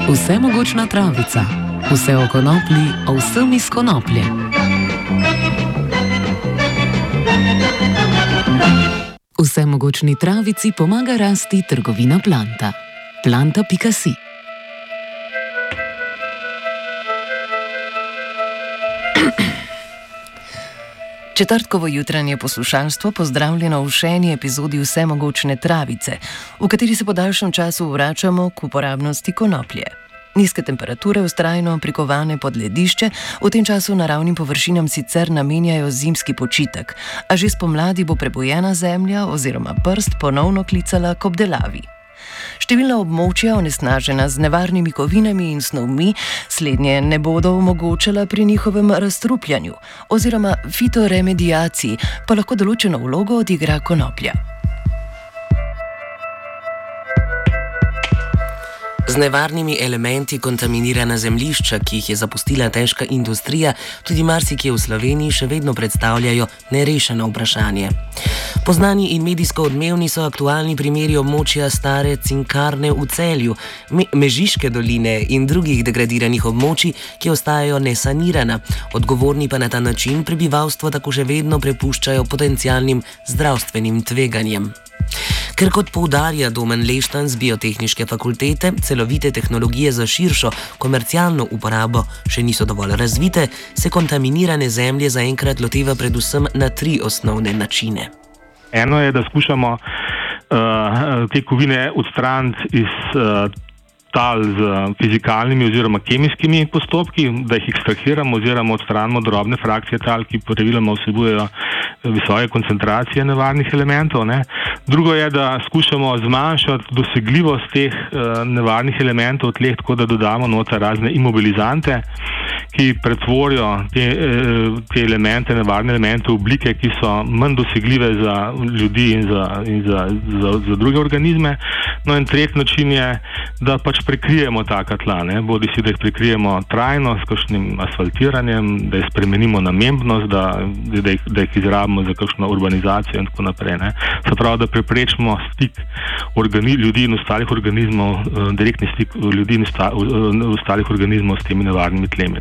Vsemogočna travica. Vse o konoplji, o vsem iz konoplje. Vsemogočni travici pomaga rasti trgovina Planta. Planta.si. Četrtkovo jutranje poslušalstvo pozdravljeno v še eni epizodi Vsemogočne travice, v kateri se po daljšem času vračamo k uporabnosti konoplje. Nizke temperature, vztrajno prikovane pod ledišče, v tem času naravnim površinam sicer namenjajo zimski počitek, a že spomladi bo prebojena zemlja oziroma prst ponovno klicala k obdelavi. Številna območja, onesnažena z nevarnimi kovinami in snovmi, slednje ne bodo omogočala pri njihovem razstrupljanju oziroma fitoremediaciji, pa lahko določeno vlogo odigra konoplja. Z nevarnimi elementi kontaminirana zemljišča, ki jih je zapustila težka industrija, tudi marsikje v Sloveniji še vedno predstavljajo nerešeno vprašanje. Poznani in medijsko odmevni so aktualni primeri območja stare cinkarne v Celju, Mežiške doline in drugih degradiranih območij, ki ostajajo nesanirana. Odgovorni pa na ta način prebivalstvo tako še vedno prepuščajo potencialnim zdravstvenim tveganjem. Ker kot poudarja Domen Leštan z Biotehniške fakultete, celovite tehnologije za širšo komercialno uporabo še niso dovolj razvite, se kontaminirane zemlje zaenkrat loteva predvsem na 3 osnovne načine. Eno je, da skušamo te kovine odstraniti iz tal z fizikalnimi oziroma kemijskimi postopki, da jih ekstrahiramo oziroma odstranimo drobne frakcije tal, ki praviloma vsebujejo visoke koncentracije nevarnih elementov. Drugo je, da skušamo zmanjšati dosegljivost teh nevarnih elementov v tleh, tako da dodamo noter razne imobilizante, ki pretvorijo te elemente, nevarne elemente v oblike, ki so manj dosegljive za ljudi in za druge organizme. No in tretji način je, da pač prekrijemo taka tla, bodi si, da jih prekrijemo trajno s kakšnim asfaltiranjem, da jih spremenimo namembnost, da jih izrabimo za kakšno urbanizacijo in tako naprej. Se pravi, da preprečimo stik ljudi in ostalih organizmov, direktni stik ljudi in ostalih organizmov s temi nevarnimi tlemi.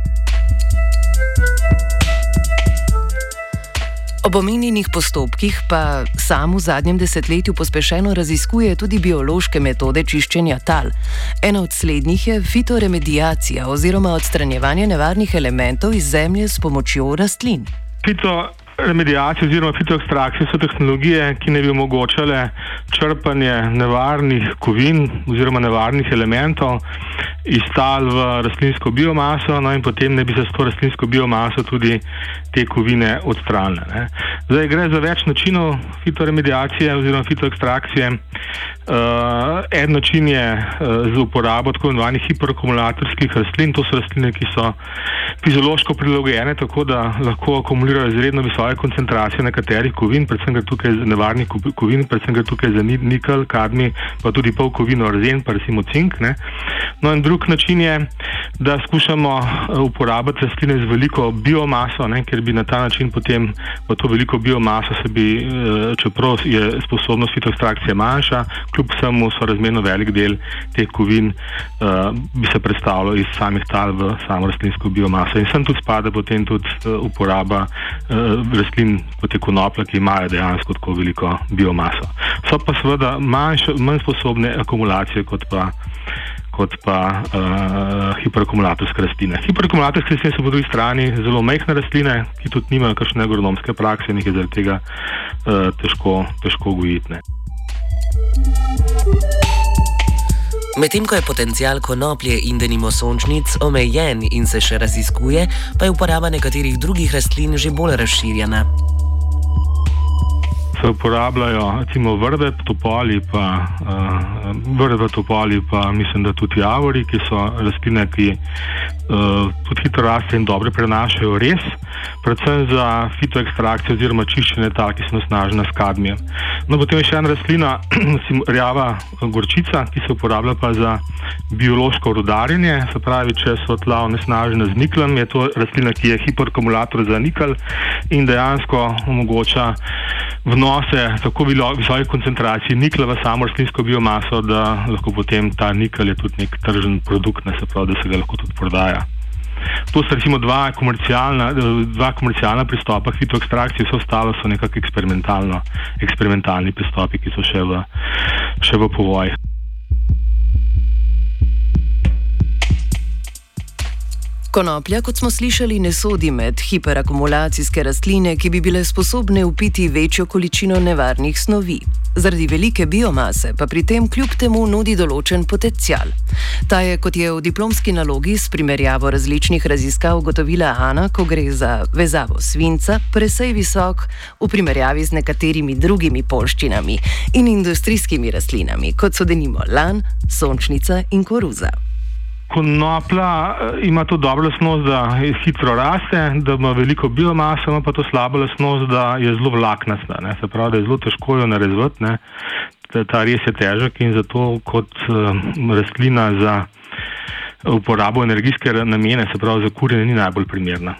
Ob omenjenih postopkih pa sam v zadnjem desetletju pospešeno raziskuje tudi biološke metode čiščenja tal. Ena od slednjih je fitoremediacija oziroma odstranjevanje nevarnih elementov iz zemlje s pomočjo rastlin. Fitoremediacija oziroma fitoekstrakcija so tehnologije, ki ne bi omogočale črpanje nevarnih kovin oziroma nevarnih elementov iz tal v rastlinsko biomaso, in potem ne bi se s to rastlinsko biomaso tudi te kovine odstranile. Zdaj gre za več načinov fitoremediacije oziroma fitoekstrakcije. En način je z uporabo tako imenovanih hiperakumulatorskih rastlin. To so rastline, ki so fiziološko prilagojene, tako da lahko akumulirajo izredno visoke koncentracije nekaterih kovin, predvsem gre tukaj za nevarnih kovin, predvsem gre tukaj za nikel, kadmij, pa tudi pol kovin arzen, pa recimo cink. No in drug način je, da skušamo uporabiti rastline z veliko biomaso, ker bi na ta način potem v to veliko biomaso se bi, čeprav je sposobnost fitoekstrakcije manjša, kljub vsemu sorazmerno velik del teh kovin bi se predstavljal iz samih tal v samo rastlinsko biomaso. In sem tudi spada potem tudi uporaba rastlin kot je konoplja, ki imajo dejansko tako veliko biomaso. So pa seveda manj sposobne akumulacije kot pa hiperakumulatorske rastline. Hiperakumulatorske rastline so po drugi strani zelo majhne rastline, ki tudi nimajo kakšne agronomske prakse in jih je zaradi tega težko gojiti. Medtem ko je potencial konoplje in denimo sončnic omejen in se še raziskuje, pa je uporaba nekaterih drugih rastlin že bolj razširjena. Se uporabljajo recimo vrbe, topoli pa mislim, da tudi javori, ki so rastline, ki tudi hitro raste in dobro prenašajo res, predvsem za fitoekstrakcijo oziroma čiščenje tal, ki so onesnažena s kadmijem. No, potem je še ena rastlina, rjava gorčica, ki se uporablja pa za biološko rudarjenje, se pravi, če so tla onesnažena z niklem, je to rastlina, ki je hiperakumulator za nikel in dejansko omogoča vnose tako visoke koncentracije nikla v samo rastlinsko biomaso, da lahko potem ta nikel je tudi nek tržen produkt, se pravi, da se ga lahko tudi prodaja. To so recimo dva komercialna pristopa k fitoekstrakciji, vse ostalo so nekako eksperimentalni pristopi, ki so še v povojih. Konoplja, kot smo slišali, ne sodi med hiperakumulacijske rastline, ki bi bile sposobne vpiti večjo količino nevarnih snovi. Zaradi velike biomase pa pri tem kljub temu nudi določen potencial. Ta je, kot je v diplomski nalogi s primerjavo različnih raziskav ugotovila Ana, ko gre za vezavo svinca, precej visok v primerjavi z nekaterimi drugimi poljščinami in industrijskimi rastlinami, kot so denimo lan, sončnica in koruza. Konoplja ima to dobro lastnost, da hitro raste, da ima veliko biomaso, ima pa to slabo lastnost, da je zelo vlaknasta. Se pravi, da je zelo težko jo narezati. Ta res je težek in zato kot rastlina za uporabo energijske namene, se pravi za kurjenje, ni najbolj primerna.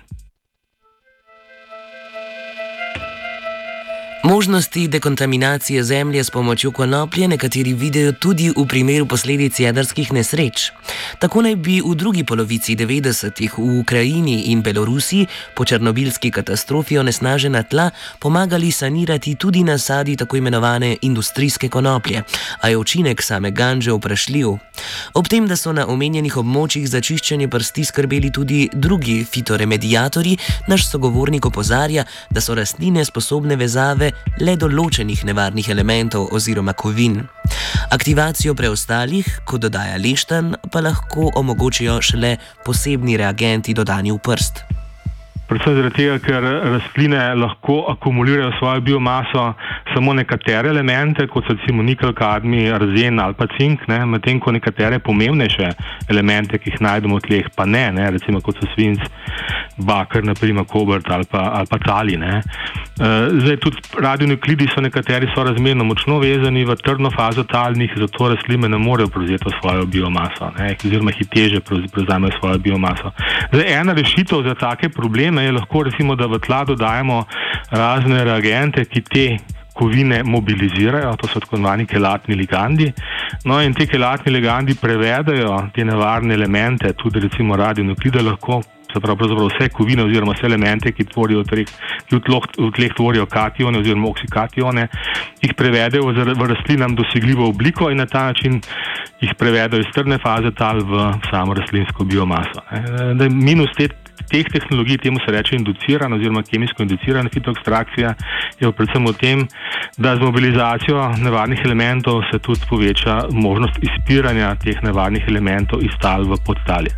Možnosti dekontaminacije zemlje s pomočjo konoplje nekateri vidijo tudi v primeru posledic jedrskih nesreč. Tako naj bi v drugi polovici 90-ih v Ukrajini in Belorusiji po černobilski katastrofi onesnažena tla pomagali sanirati tudi nasadi tako imenovane industrijske konoplje, a je učinek same ganže vprašljiv. Ob tem, da so na omenjenih območjih za čiščenje prsti skrbeli tudi drugi fitoremediatorji, naš sogovornik opozarja, da so rastline sposobne vezave le določenih nevarnih elementov oziroma kovin. Aktivacijo preostalih, kot dodaja Leštan, pa lahko omogočijo šele posebni reagenti dodani v prst. Predvsem zaradi tega, ker rastline lahko akumulirajo svojo biomaso samo nekatere elemente, kot so recimo nikel, kadmij, arzen ali pa cink, medtem ko nekatere pomembnejše elemente, ki jih najdemo v tleh, pa ne, recimo kot so svinc, baker, naprimer kobalt ali pa tali. Zdaj tudi radionuklidi so nekateri sorazmerno močno vezani v trdno fazo talnih, zato rastline ne morejo prevzeti svojo biomaso, oziroma hiteže prevzamejo svojo biomaso. Zdaj ena rešitev za take probleme je lahko recimo, da v tla dodajamo razne reagente, ki te kovine mobilizirajo, to so tako imenovani kelatni ligandi. No in te kelatni ligandi prevedajo te nevarne elemente, tudi recimo radionuklide lahko, se pravi pravzaprav vse kovine oziroma vse elemente, ki v tleh tvorijo katione oziroma oksikatione, jih prevedejo v rastlinam dosegljivo obliko in na ta način jih prevedejo iz trdne faze tal v samo rastlinsko biomaso. Minus teh tehnologij, temu se reče inducirana oziroma kemijsko inducirana fitoekstrakcija, je predvsem v tem, da z mobilizacijo nevarnih elementov se tudi poveča možnost izpiranja teh nevarnih elementov iz tal v podtalje.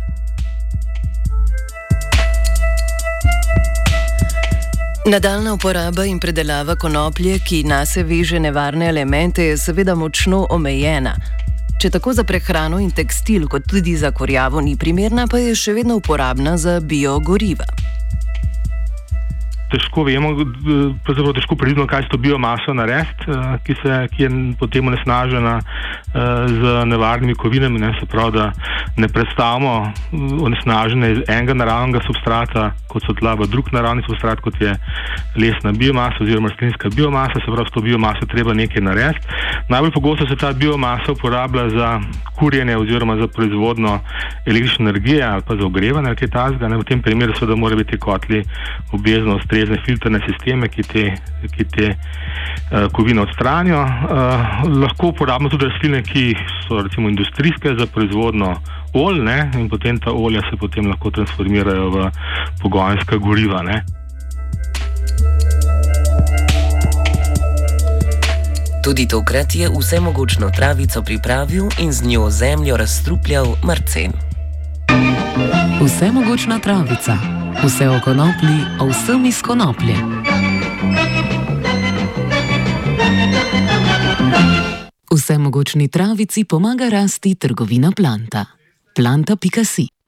Nadaljna uporaba in predelava konoplje, ki nase veže nevarne elemente, je seveda močno omejena. Če tako za prehrano in tekstil, kot tudi za kurjavo ni primerna, pa je še vedno uporabna za biogoriva. Težko vemo, pravzaprav težko pridemo, kaj s to biomaso narediti, ki je potem onesnažena z nevarnimi kovinami, se pravi, da ne predstavimo onesnažene iz enega naravnega substrata, kot so tla, v drug naravni substrat, kot je lesna biomasa oziroma rastlinska biomasa, se pravi, s to biomaso treba nekaj narediti. Najbolj pogosto se ta biomasa uporablja za kurjenje oziroma za proizvodno električne energije ali pa za ogrevanje ali kaj takega. V tem primeru seveda morajo biti kotli obvezno ustrezne filtrne sisteme, ki te kovine odstranijo. Lahko uporabimo tudi rastline, ki so recimo industrijske za proizvodno olj, in potem ta olja se potem lahko transformirajo v pogonska goriva. Tudi tokrat je vsemogočno travico pripravil in z njo zemljo razstrupljal Marcen. Vsemogočna travica. Vse o konoplji, o vsem iz konoplje. Vsemogočni travici pomaga rasti trgovina Planta. Planta.si